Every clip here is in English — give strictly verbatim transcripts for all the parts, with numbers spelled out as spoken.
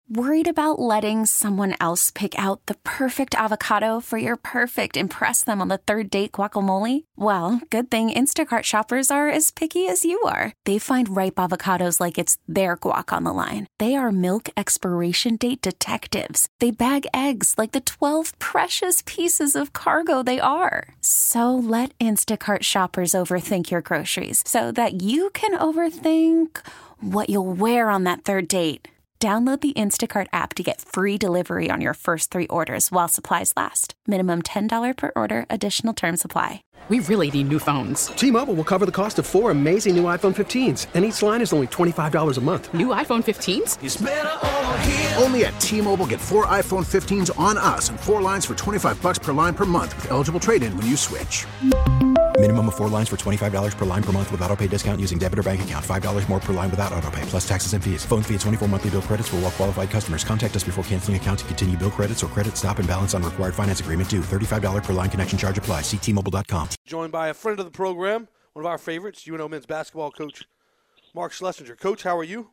Worried about letting someone else pick out the perfect avocado for your perfect impress them on the third date guacamole? Well, good thing Instacart shoppers are as picky as you are. They find ripe avocados like it's their guac on the line. They are milk expiration date detectives. They bag eggs like the twelve precious pieces of cargo they are. So let Instacart shoppers overthink your groceries so that you can overthink what you'll wear on that third date. Download the Instacart app to get free delivery on your first three orders while supplies last. Minimum ten dollars per order. Additional terms apply. We really need new phones. T-Mobile will cover the cost of four amazing new iPhone fifteens, and each line is only twenty-five dollars a month. New iPhone fifteens? It's better over here. Only at T-Mobile, get four iPhone fifteens on us and four lines for twenty-five dollars per line per month with eligible trade-in when you switch. Minimum of four lines for twenty-five dollars per line per month with autopay discount using debit or bank account. five dollars more per line without autopay, plus taxes and fees. Phone fee at twenty-four monthly bill credits for well-qualified customers. Contact us before canceling account to continue bill credits or credit stop and balance on required finance agreement due. thirty-five dollars per line connection charge applies. See T Mobile dot com. Joined by a friend of the program, one of our favorites, U N O men's basketball coach, Mark Schlesinger. Coach, how are you?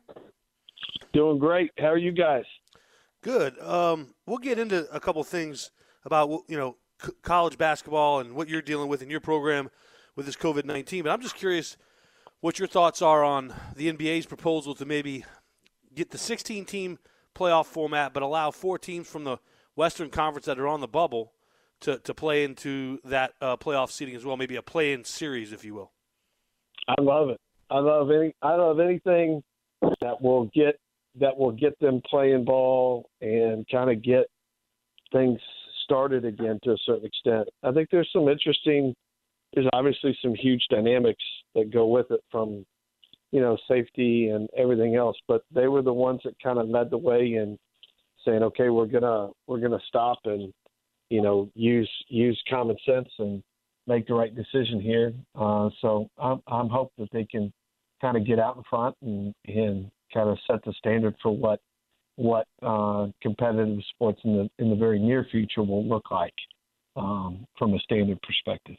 Doing great. How are you guys? Good. Um, we'll get into a couple things about, you know, c- college basketball and what you're dealing with in your program with this COVID nineteen. But I'm just curious what your thoughts are on the N B A's proposal to maybe get the sixteen-team playoff format but allow four teams from the Western Conference that are on the bubble to, to play into that uh, playoff seeding as well, maybe a play-in series, if you will. I love it. I love any. I love anything that will get that will get them playing ball and kind of get things started again to a certain extent. I think there's some interesting. There's obviously some huge dynamics that go with it from, you know, safety and everything else. But they were the ones that kind of led the way in saying, okay, we're gonna we're gonna stop and, you know, use use common sense and make the right decision here. Uh, so I'm I'm hoping that they can kind of get out in front and, and kind of set the standard for what what uh, competitive sports in the in the very near future will look like um, from a standard perspective.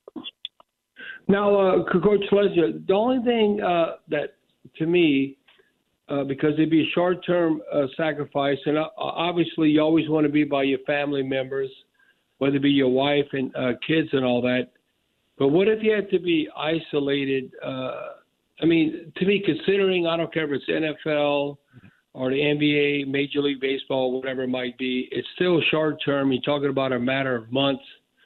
Now, uh, Coach Schlesinger, the only thing uh, that, to me, uh, because it'd be a short-term uh, sacrifice, and uh, obviously you always want to be by your family members, whether it be your wife and uh, kids and all that. But what if you had to be isolated? Uh, I mean, to me, considering, I don't care if it's N F L or the N B A, Major League Baseball, whatever it might be, it's still short-term. You're talking about a matter of months.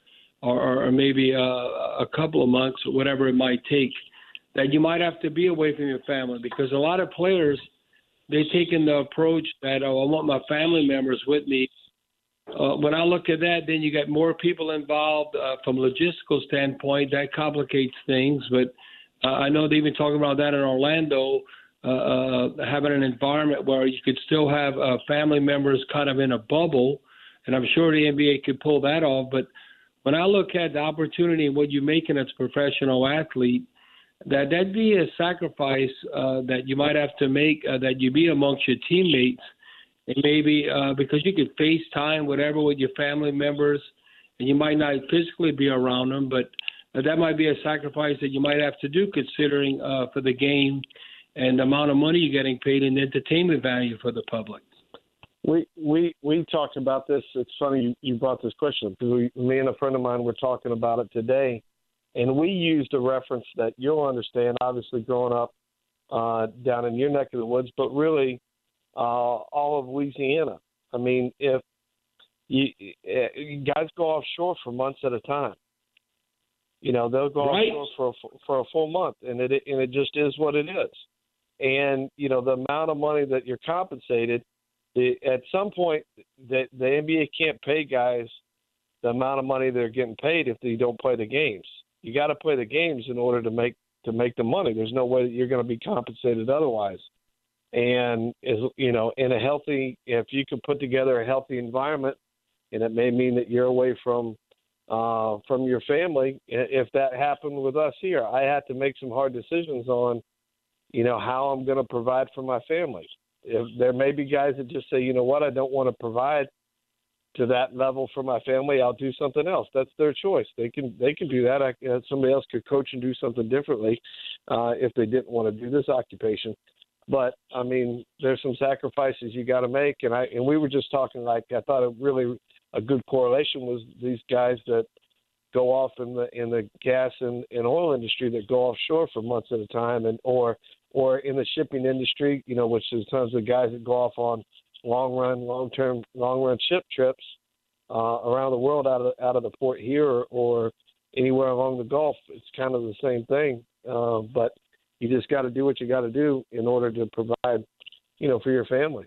Or, or maybe a, a couple of months, or whatever it might take, that you might have to be away from your family. Because a lot of players, they've taken the approach that, oh, I want my family members with me. Uh, when I look at that, then you got more people involved uh, from a logistical standpoint. That complicates things. But uh, I know they've been talking about that in Orlando, uh, uh, having an environment where you could still have uh, family members kind of in a bubble. And I'm sure the N B A could pull that off. But when I look at the opportunity and what you're making as a professional athlete, that that'd be a sacrifice uh, that you might have to make, uh, that you be amongst your teammates, and maybe uh, because you could FaceTime, whatever, with your family members, and you might not physically be around them, but uh, that might be a sacrifice that you might have to do considering uh, for the game and the amount of money you're getting paid and entertainment value for the public. We we we talked about this. It's funny you, you brought this question up because we, me and a friend of mine were talking about it today, and we used a reference that you'll understand. Obviously, growing up uh, down in your neck of the woods, but really uh, all of Louisiana. I mean, if you, you guys go offshore for months at a time, you know they'll go right. offshore for a, for a full month, and it and it just is what it is. And you know the amount of money that you're compensated. The, at some point, the, the N B A can't pay guys the amount of money they're getting paid if they don't play the games. You got to play the games in order to make to make the money. There's no way that you're going to be compensated otherwise. And is you know, in a healthy, if you can put together a healthy environment, and it may mean that you're away from uh, from your family. If that happened with us here, I had to make some hard decisions on, you know, how I'm going to provide for my family. If there may be guys that just say, you know what, I don't want to provide to that level for my family. I'll do something else. That's their choice. They can they can do that. I, uh, somebody else could coach and do something differently uh, if they didn't want to do this occupation. But I mean, there's some sacrifices you got to make, and I and we were just talking like I thought a really a good correlation was these guys that go off in the in the gas and, and oil industry that go offshore for months at a time, and or or in the shipping industry, you know, which is tons of guys that go off on long run, long term, long run ship trips uh, around the world out of out of the port here or, or anywhere along the Gulf. It's kind of the same thing, uh, but you just got to do what you got to do in order to provide, you know, for your family.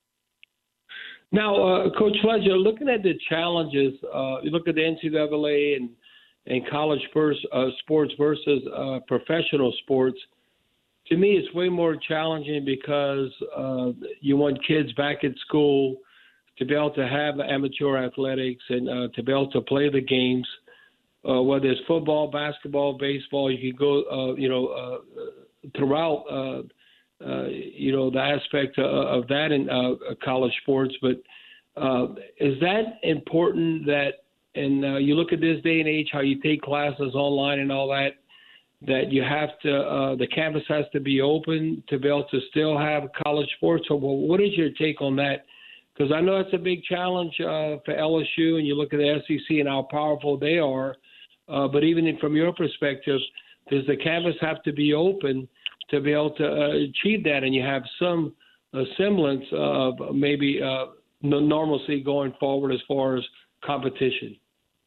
Now, uh, Coach Fletcher, looking at the challenges, uh, you look at the N C double A and, and college first, uh, sports versus uh, professional sports. To me, it's way more challenging because uh, you want kids back at school to be able to have amateur athletics and uh, to be able to play the games, uh, whether it's football, basketball, baseball. You can go, uh, you know, uh, throughout, uh, uh, you know, the aspect of, of that in uh, college sports. But uh, is that important that, and uh, you look at this day and age, how you take classes online and all that, that you have to, uh, the campus has to be open to be able to still have college sports? So, well, what is your take on that? Because I know it's a big challenge uh, for L S U, and you look at the S E C and how powerful they are. Uh, but even from your perspective, does the campus have to be open to be able to uh, achieve that, and you have some uh, semblance of maybe uh, normalcy going forward as far as competition?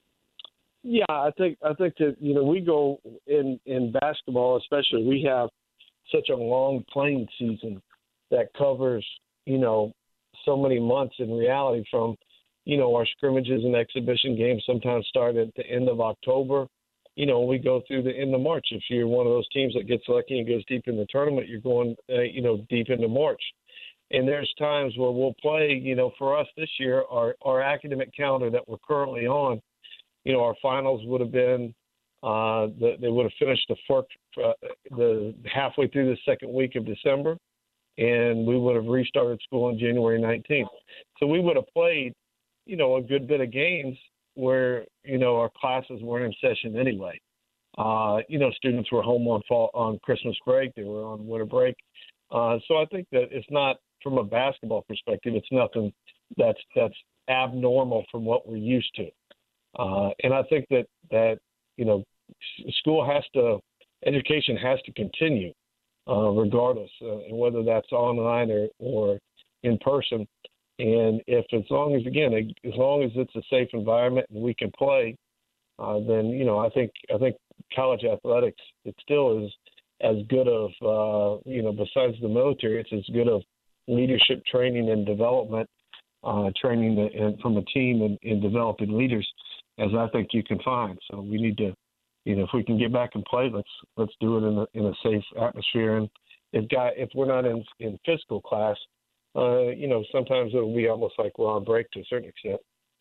Yeah, I think I think that, you know, we go in, in basketball, especially, we have such a long playing season that covers, you know, so many months in reality from, you know, our scrimmages and exhibition games sometimes start at the end of October. You know, we go through the end of March. If you're one of those teams that gets lucky and goes deep in the tournament, you're going, uh, you know, deep into March. And there's times where we'll play, you know, for us this year, our, our academic calendar that we're currently on, you know, our finals would have been, uh, the, they would have finished the, first, uh, the halfway through the second week of December, and we would have restarted school on January nineteenth. So we would have played, you know, a good bit of games where, you know, our classes weren't in session anyway. Uh, you know, students were home on fall, on Christmas break. They were on winter break. Uh, so I think that it's not, from a basketball perspective, it's nothing that's that's abnormal from what we're used to. Uh, and I think that, that, you know, school has to, education has to continue uh, regardless, uh, and whether that's online or, or in person. And if as long as, again, as long as it's a safe environment and we can play, uh, then, you know, I think I think college athletics, it still is as good of, uh, you know, besides the military, it's as good of leadership training and development, uh, training the, and from a team and, and developing leaders as I think you can find. So we need to, you know, if we can get back and play, let's let's do it in a in a safe atmosphere. And if guy if we're not in, in physical class, uh, you know, sometimes it'll be almost like we're on break to a certain extent.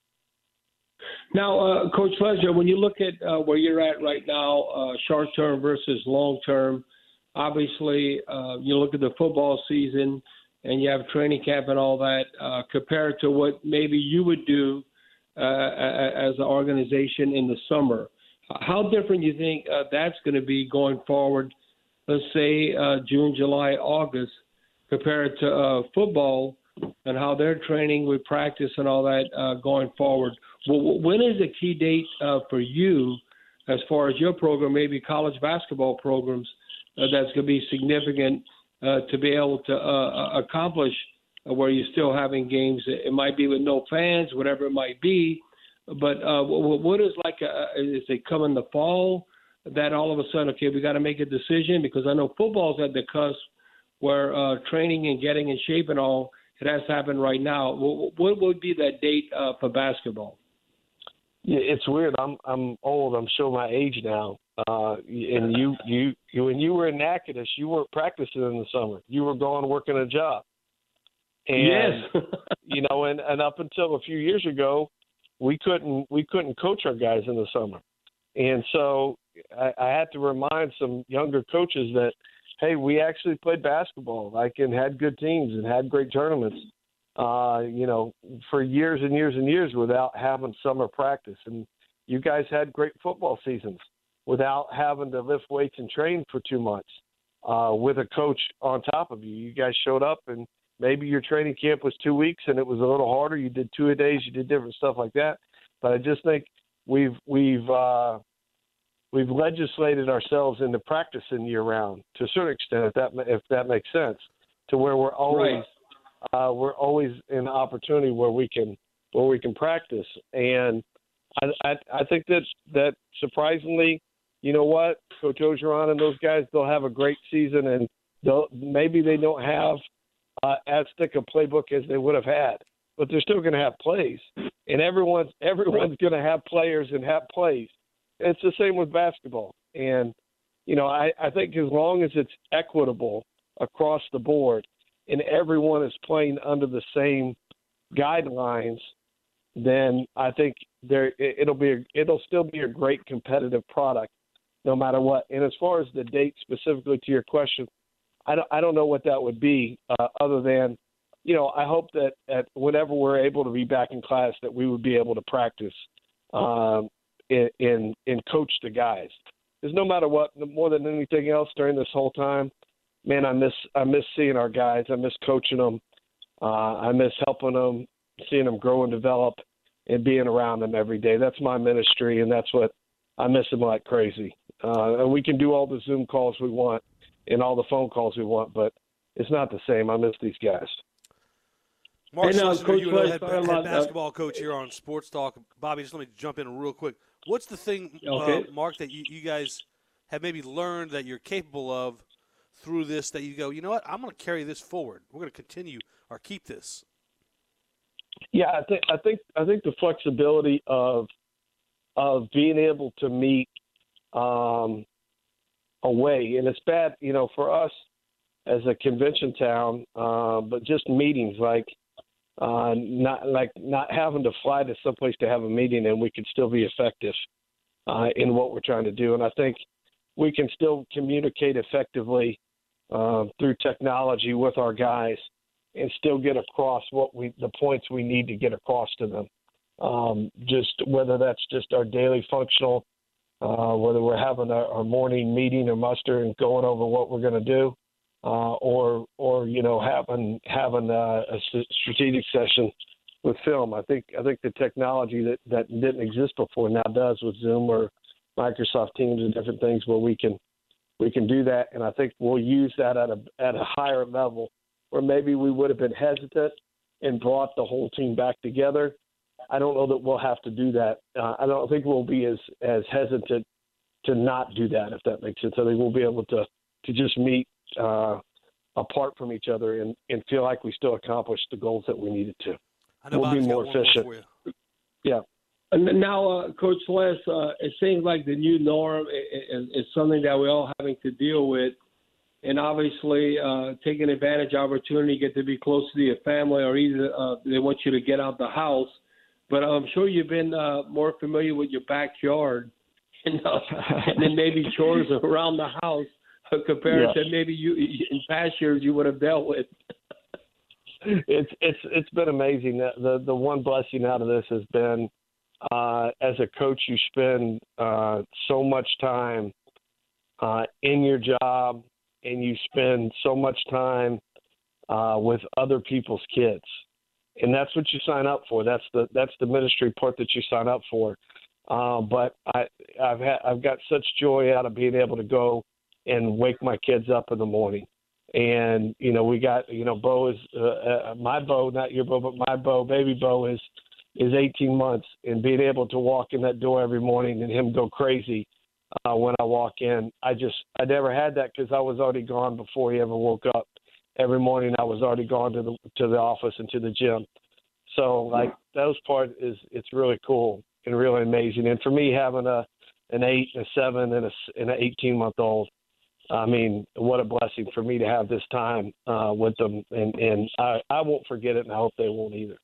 Now, uh, Coach Fletcher, when you look at uh, where you're at right now, uh, short term versus long term, obviously uh, you look at the football season and you have training camp and all that, uh, compared to what maybe you would do uh, as an organization in the summer. How different do you think uh, that's going to be going forward, let's say uh, June, July, August, compared to uh, football and how they're training with practice and all that uh, going forward? Well, when is the key date uh, for you as far as your program, maybe college basketball programs, uh, that's going to be significant uh, to be able to uh, accomplish uh, where you're still having games? It might be with no fans, whatever it might be. But uh, what is like, a, is it come in the fall that all of a sudden, okay, we got to make a decision? Because I know football's at the cusp where uh, training and getting in shape and all, it has to happen right now. What would be that date uh, for basketball? Yeah, it's weird. I'm I'm old. I'm showing my age now. Uh, and you, you you when you were in Natchitoches, you weren't practicing in the summer. You were going working a job. And, yes. you know, and, and up until a few years ago, we couldn't we couldn't coach our guys in the summer. And so I, I had to remind some younger coaches that, hey, we actually played basketball, like, and had good teams and had great tournaments, uh, you know, for years and years and years without having summer practice. And you guys had great football seasons without having to lift weights and train for two months. uh, with a coach on top of you. You guys showed up, and maybe your training camp was two weeks, and it was a little harder. You did two a days, you did different stuff like that. But I just think we've we've uh, we've legislated ourselves into practicing year round to a certain extent, if that if that makes sense, to where we're always right. uh, we're always in an opportunity where we can where we can practice. And I, I, I think that that surprisingly, you know what, Coach Orgeron and those guys, they'll have a great season, and they'll maybe they don't have uh, as thick a playbook as they would have had, but they're still going to have plays, and everyone's everyone's going to have players and have plays. It's the same with basketball, and you know I, I think as long as it's equitable across the board, and everyone is playing under the same guidelines, then I think there it'll be a, it'll still be a great competitive product, no matter what. And as far as the date specifically to your question, I don't I don't know what that would be, uh, other than, you know, I hope that at whenever we're able to be back in class, that we would be able to practice um, and, and and coach the guys. Because no matter what, more than anything else during this whole time, man, I miss I miss seeing our guys. I miss coaching them. Uh, I miss helping them, seeing them grow and develop, and being around them every day. That's my ministry, and that's what I miss them like crazy. Uh, and we can do all the Zoom calls we want and all the phone calls we want, but it's not the same. I miss these guys. Mark hey, now, Schlesinger, Coach you know, head, West, head basketball coach here on Sports Talk. Bobby, just let me jump in real quick. What's the thing, okay. uh, Mark, that you, you guys have maybe learned that you're capable of through this, that you go, you know what, I'm going to carry this forward. We're going to continue or keep this. Yeah, I think I think I think the flexibility of of being able to meet um, away, and it's bad, you know, for us as a convention town, uh, but just meetings like uh, not like not having to fly to someplace to have a meeting, and we could still be effective uh, in what we're trying to do. And I think we can still communicate effectively uh, through technology with our guys, and still get across what we the points we need to get across to them. Um, just whether that's just our daily functional, uh, whether we're having our, our morning meeting or muster and going over what we're going to do, uh, or or you know having having a, a strategic session with film. I think I think the technology that, that didn't exist before now does with Zoom or Microsoft Teams and different things where we can we can do that, and I think we'll use that at a at a higher level, where maybe we would have been hesitant and brought the whole team back together. I don't know that we'll have to do that. Uh, I don't think we'll be as, as hesitant to not do that, if that makes sense. I think we'll be able to, to just meet uh, apart from each other and, and feel like we still accomplished the goals that we needed to. I know we'll Bob's be more got one efficient. more for you. Yeah. And now, uh, Coach Les, uh, it seems like the new norm is, is something that we're all having to deal with. And obviously, uh, taking advantage of opportunity, get to be close to your family, or either uh, they want you to get out the house. But I'm sure you've been uh, more familiar with your backyard, you know, and then maybe chores around the house compared yeah. to maybe you in past years you would have dealt with. It's it's it's been amazing. The the, the one blessing out of this has been, uh, as a coach, you spend uh, so much time uh, in your job, and you spend so much time uh, with other people's kids. And that's what you sign up for. That's the that's the ministry part that you sign up for. Uh, but I, I've had I've got such joy out of being able to go and wake my kids up in the morning. And you know we got you know Bo is uh, uh, my Bo, not your Bo, but my Bo, baby Bo is is eighteen months, and being able to walk in that door every morning and him go crazy uh, when I walk in. I just I never had that because I was already gone before he ever woke up. Every morning I was already gone to the to the office and to the gym. So like those part is it's really cool and really amazing. And for me, having a an eight, a seven, and a and an eighteen month old, I mean, what a blessing for me to have this time uh, with them. And and I, I won't forget it, and I hope they won't either.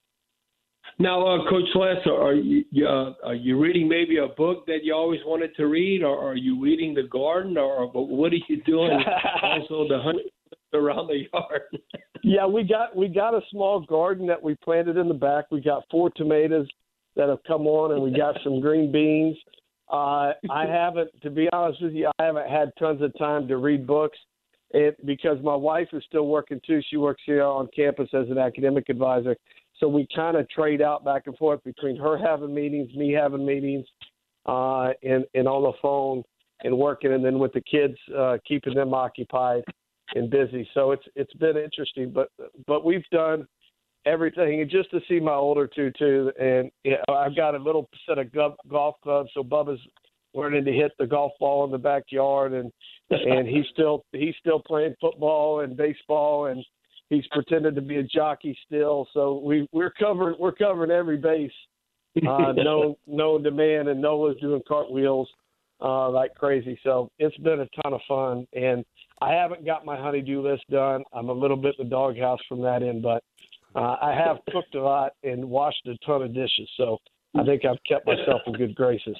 Now, uh, Coach Les, are you uh, are you reading maybe a book that you always wanted to read, or are you weeding the garden, or what are you doing? Also, the hunt around the yard. Yeah, we got we got a small garden that we planted in the back. We got four tomatoes that have come on, and we got some green beans. Uh, I haven't, to be honest with you, I haven't had tons of time to read books. it, because my wife is still working too. She works here on campus as an academic advisor. So we kind of trade out back and forth between her having meetings, me having meetings, uh, and, and on the phone and working, and then with the kids, uh, keeping them occupied and busy. So it's it's been interesting, but but we've done everything. And just to see my older two, too, and you know, I've got a little set of go- golf clubs, so Bubba's learning to hit the golf ball in the backyard, and and he's still he's still playing football and baseball, and he's pretended to be a jockey still. So we we're covering we're covering every base, uh, known known to man, and Nola's doing cartwheels uh, like crazy. So it's been a ton of fun, and I haven't got my honey-do list done. I'm a little bit in the doghouse from that end, but uh, I have cooked a lot and washed a ton of dishes. So I think I've kept myself in good graces.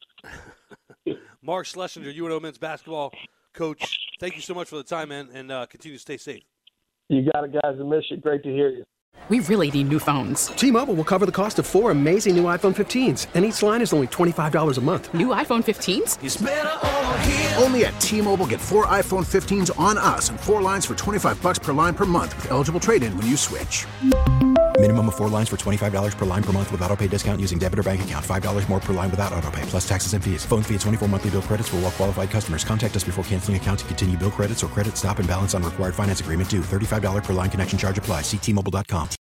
Mark Schlesinger, U N O men's basketball coach, thank you so much for the time, man, and uh, continue to stay safe. You got it, guys. I miss you. Great to hear you. We really need new phones. T-Mobile will cover the cost of four amazing new iPhone fifteens, and each line is only twenty-five dollars a month. New iPhone fifteens? It's better over here. Only at T-Mobile, get four iPhone fifteens on us and four lines for twenty-five bucks per line per month with eligible trade-in when you switch. Minimum of four lines for twenty-five dollars per line per month with autopay discount using debit or bank account. five dollars more per line without autopay, plus taxes and fees. Phone fee at twenty-four monthly bill credits for well-qualified customers. Contact us before canceling account to continue bill credits or credit stop and balance on required finance agreement due. thirty-five dollars per line connection charge applies. See T Mobile dot com.